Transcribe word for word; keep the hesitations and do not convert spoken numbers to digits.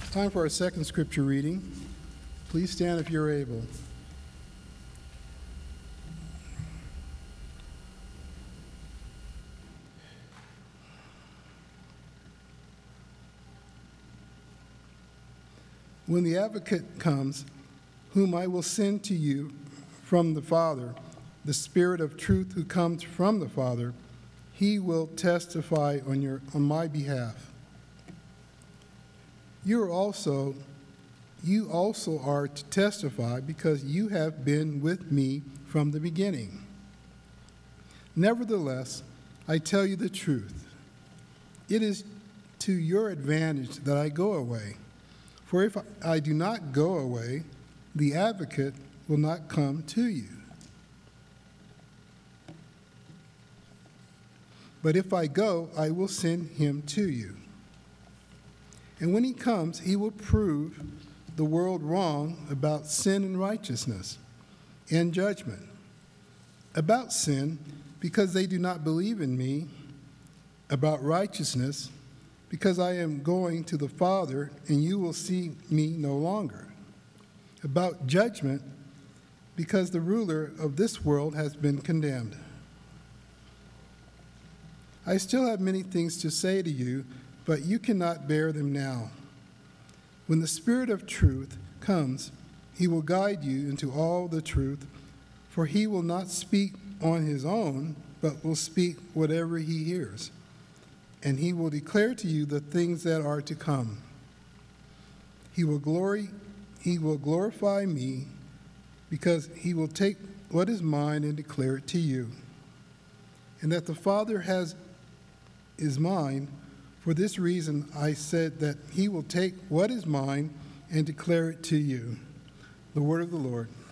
Time for our second scripture reading. Please stand if you're able. When the advocate comes, whom I will send to you from the Father, the Spirit of truth who comes from the Father, he will testify on your on my behalf. You are also you also are to testify because you have been with me from the beginning. Nevertheless, I tell you the truth. It is to your advantage that I go away. For if I do not go away, the advocate will not come to you. But if I go, I will send him to you. And when he comes, he will prove the world wrong about sin and righteousness and judgment. About sin, because they do not believe in me. About righteousness, because I am going to the Father, and you will see me no longer. About judgment, because the ruler of this world has been condemned. I still have many things to say to you, but you cannot bear them now. When the Spirit of truth comes, he will guide you into all the truth, for he will not speak on his own, but will speak whatever he hears. And he will declare to you the things that are to come. He will glory, he will glorify me, because he will take what is mine and declare it to you. And that the Father has is mine. For this reason I said that he will take what is mine and declare it to you. The word of the Lord.